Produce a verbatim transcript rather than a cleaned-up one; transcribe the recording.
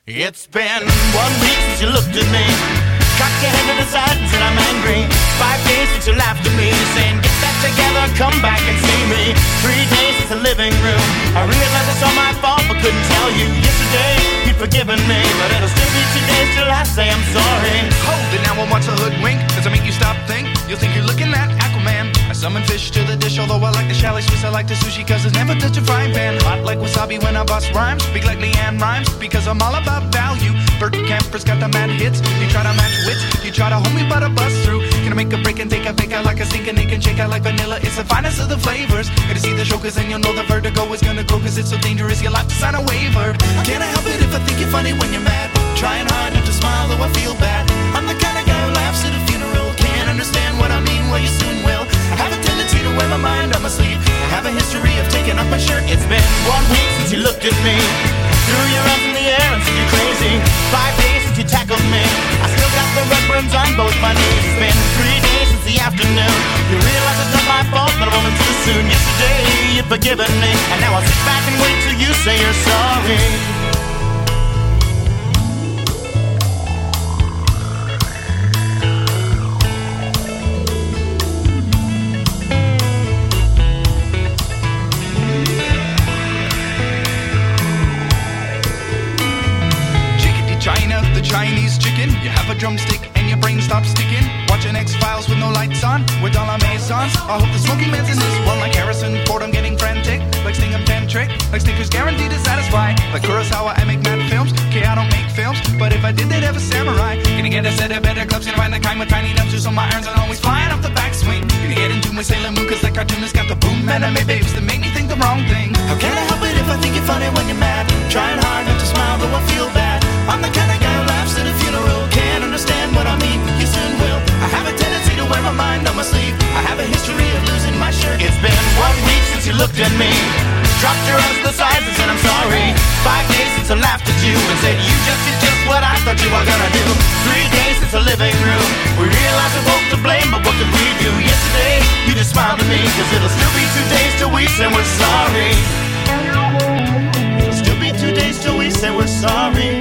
It's been one week since you looked at me, cocked your head to the side and said I'm angry. Five days since you laughed at me, saying get that together, come back and see me. Three days since the living room, I realized it's all my fault but couldn't tell you. Yesterday you'd forgiven me, but it'll still be two days till I say I'm sorry. Hold it now and watch a hoodwink. Does it make you stop think? You'll think you're looking at Aquaman. I summon fish to the dish, although I like the chalet Swiss, I like the sushi cause it's never touch a frying pan. Hot like wasabi when I bust rhymes, big like Leanne rhymes, because I'm all about value. Bert Camper's got the mad hits. You try to match wits, you try to hold me but I bust through. Can I make a break and take a bake out like a stinking egg and shake out like vanilla? It's the finest of the flavors. Gotta see the show cause then you'll know the vertigo is gonna grow cause it's so dangerous you'll have to sign a waiver. Can't I help it if I think you're funny when you're mad? Trying hard not to smile though I feel bad. I'm the kind of guy who laughs at a funeral. Can't understand what I mean, well you soon will. I have a tendency to wear my mind on my sleeve. I have a history of taking off my shirt. It's been one week since you looked at me, threw your arms in the air and said you're crazy. Five days since you tackled me, I still got the red burns on both my knees. It's been three days since the afternoon, you realize it's not my fault that I went too soon. Yesterday you'd forgiven me, and now I'll sit back and wait till you say you're sorry. China, the Chinese chicken. You have a drumstick and your brain stops sticking. Watching X-Files with no lights on, with all our Amazons. I hope the smoking man's in this one like Harrison Ford. I'm getting frantic, like Stingham Tantric, like Snickers guaranteed to satisfy. Like Kurosawa, I make mad films. Okay, I don't make films, but if I did, they'd have a samurai. Gonna get a set of better clubs, gonna find the kind with tiny dumpsters on my irons and always flying off the backswing. Gonna get into my Sailor Moon cause that cartoonist got the boom anime babes that make me think the wrong thing. How can I help it if I think you're funny when you're mad? Trying hard not to smile though I feel bad. I'm the kind of guy who laughs at a funeral. Can't understand what I mean, you soon will. I have a tendency to wear my mind on my sleeve. I have a history of losing my shirt. It's been one week since you looked at me, dropped your arms to the sides and said I'm sorry. Five days since I laughed at you and said you just did just what I thought you were gonna do. Three days since the living room, we realized we're both to blame, but what could we do? Yesterday, you just smiled at me, cause it'll still be two days till we say we're sorry. It'll still be two days till we say we're sorry.